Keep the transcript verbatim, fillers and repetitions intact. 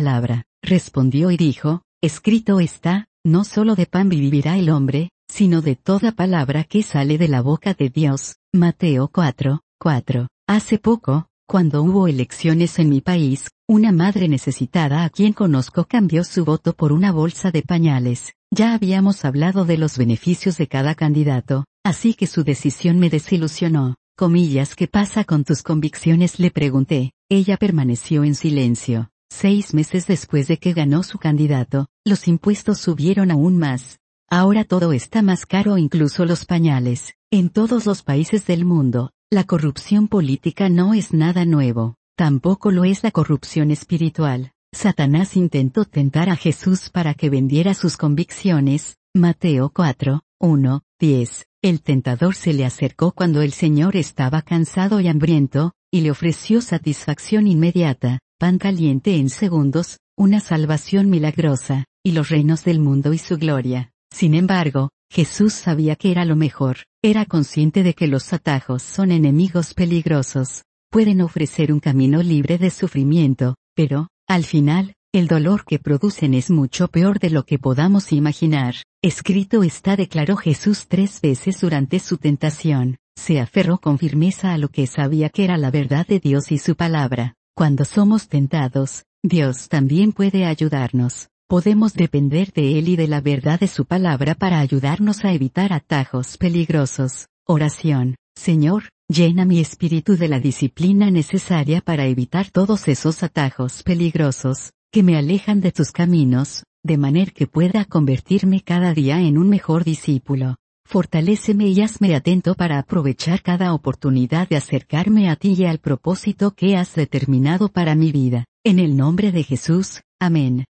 palabra. Respondió y dijo, escrito está, no solo de pan vivirá el hombre, sino de toda palabra que sale de la boca de Dios. Mateo cuatro, cuatro. Hace poco, cuando hubo elecciones en mi país, una madre necesitada a quien conozco cambió su voto por una bolsa de pañales. Ya habíamos hablado de los beneficios de cada candidato, así que su decisión me desilusionó. Comillas, ¿qué pasa con tus convicciones?, le pregunté. Ella permaneció en silencio. Seis meses después de que ganó su candidato, los impuestos subieron aún más. Ahora todo está más caro, incluso los pañales. En todos los países del mundo, la corrupción política no es nada nuevo. Tampoco lo es la corrupción espiritual. Satanás intentó tentar a Jesús para que vendiera sus convicciones. Mateo cuatro, uno, diez. El tentador se le acercó cuando el Señor estaba cansado y hambriento, y le ofreció satisfacción inmediata, pan caliente en segundos, una salvación milagrosa, y los reinos del mundo y su gloria. Sin embargo, Jesús sabía que era lo mejor. Era consciente de que los atajos son enemigos peligrosos. Pueden ofrecer un camino libre de sufrimiento, pero, al final, el dolor que producen es mucho peor de lo que podamos imaginar. Escrito está, declaró Jesús tres veces durante su tentación. Se aferró con firmeza a lo que sabía que era la verdad de Dios y su palabra. Cuando somos tentados, Dios también puede ayudarnos. Podemos depender de Él y de la verdad de su palabra para ayudarnos a evitar atajos peligrosos. Oración. Señor, llena mi espíritu de la disciplina necesaria para evitar todos esos atajos peligrosos, que me alejan de tus caminos, de manera que pueda convertirme cada día en un mejor discípulo. Fortaléceme y hazme atento para aprovechar cada oportunidad de acercarme a ti y al propósito que has determinado para mi vida. En el nombre de Jesús, amén.